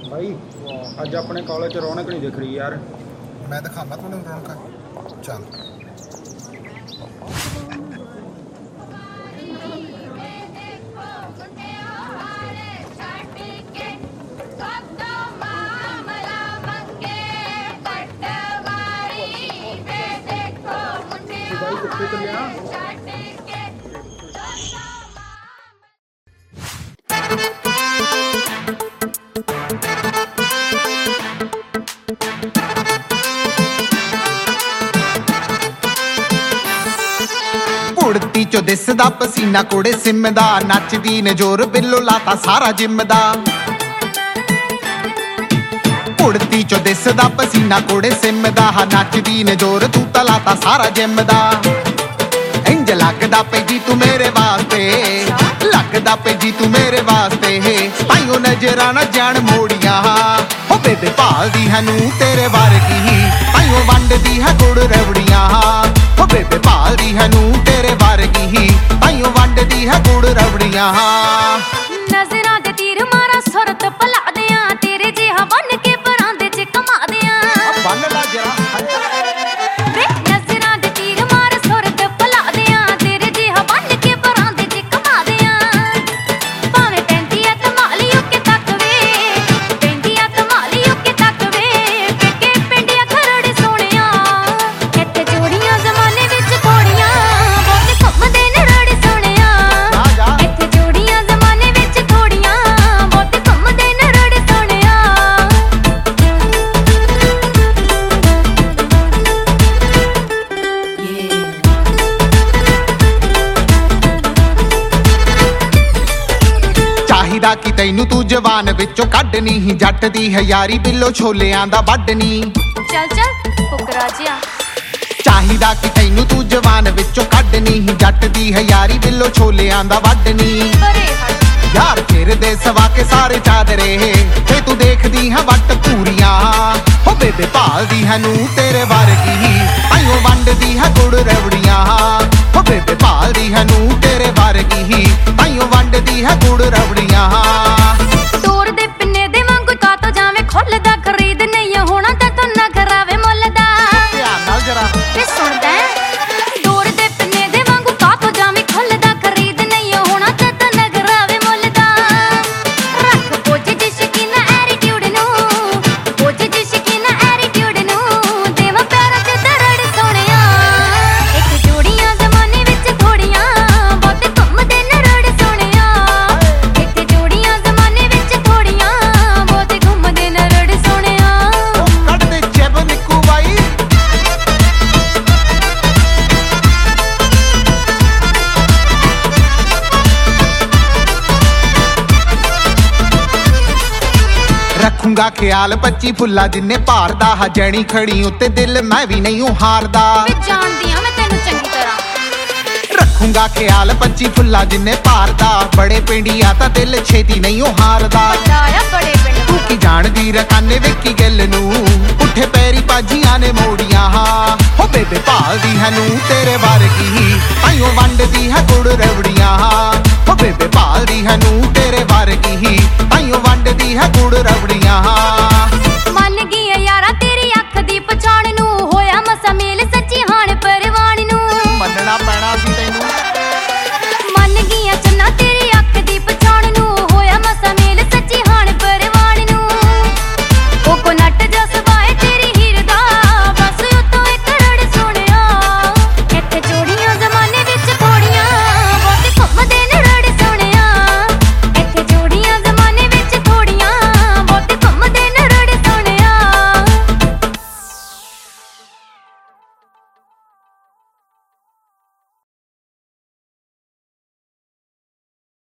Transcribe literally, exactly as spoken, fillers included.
भाई अज अपने कॉलेज च रौनक नहीं दिख रही यार। मैं दिखाना थोड़ा रौनक। चल भाई कितने चलिया कुड़ती चो दिसदा पसीना कोड़े सिम दा नचदी ने जोर बिल्लो लाता सारा जिम दा। कुड़ती चो दिसदा पसीना कोड़े सिम दा नचदी ने जोर तू ता लाता सारा जिम दा। इंज लगदा पे जी तू मेरे वास्ते लगदा पे जी तू मेरे वास्ते पाइयो नजरा ना जान मोड़िया हो बेबे भालदी है नू तेरे वर्गी पाइयो वंडदी है गुड़ रवड़िया हो बेबे भालदी है नू तेरे वर्गी पाइयो वंडदी है गुड़ रवड़िया। नजरां दे तीर मारा सुरत भला दियां तेरे जिहा बन के परांदे च कमा दियां बन ला जरा वे नजरां दे तीर मारा सुरत भला दियां तेरे जिहा बन के परांदे च कमा दियां। भावें पैंदी ऐ तमालियो के तक वे पैंदी ऐ तमालियो के तक वे पेके पिंडिया खरड़ सोहणिया इत्थे जोड़ियां जमाने विच थोड़ियां बहुत घुमदे ने रड़ सोहणिया इत्थे जोड़ियां जमाने विच थोड़ियां बहुत घुमदे ने रड़ सोहणिया। चाहिदा कि तैनू तू जवान विचों कड्डनी ही जट दी है यारी बिल्लो छोलियां दा वड्डनी। चल चल फुकरा जिया चाहिदा कि तैनू तू जवान विचों कड्डनी ही जट दी है यारी बिल्लो छोलियां दा वड्डनी। परे हट यार फिर दे सवा के सारे चादरे ते तू देखदी है वट पूरियां हो बेबे भालदी है नू तेरे वर्गी आइयो वंडदी है गुड़ रवड़ियां हो बेबे भालदी है नू तेरे वर्गी आइयो वंडदी है गुड़ रवड़ियां। तोड़ दे पिन्ने दे वांगू का तो जावे खुलदा खरीद नहीं होना ते तो ना करावे मुੱਲ ਦਾ ध्यान नाल जरा ते सुनदा तोड़ दे पिन्ने दे वांगू का तो जावे खुलदा खरीद नहीं होना ते तो ना करावे ਮੁੱਲ ਦਾ। रख बोझ जी शकीना एटीट्यूड नू बोझ जी शकीना एटीट्यूड नू देवा प्यारा ते दरड़ सोहणिया एक जोड़ियां जमाने विच थोड़ियां बहुत घुमदे ने रड़ सोहणिया इत्थे जोड़ियां जमाने विच थोड़ियां बहुत घुमदे ने रड़ सोहणिया। ਕੱਢ ਦੇ ਜੇਬ ਨਿੱਕੂ ਬਾਈ रखूंगा ख्याल पच्ची फुल्ला जिन्ने भारदा हजणी खड़ी उत्ते दिल मैं भी नहीं हारदा वे जानदी हां मैं तैनू चंगी तरह रखूंगा ख्याल पच्ची फुल्ला जिन्ने भारदा बड़े पिंडिया ता दिल छेती नहीं हारदा। आया बड़े पिंड तू की जानदी रकाने वेखी गल नू उठे पैरी पाजियां ने मोड़ियां हो बेबे भालदी है नू तेरे वर्गी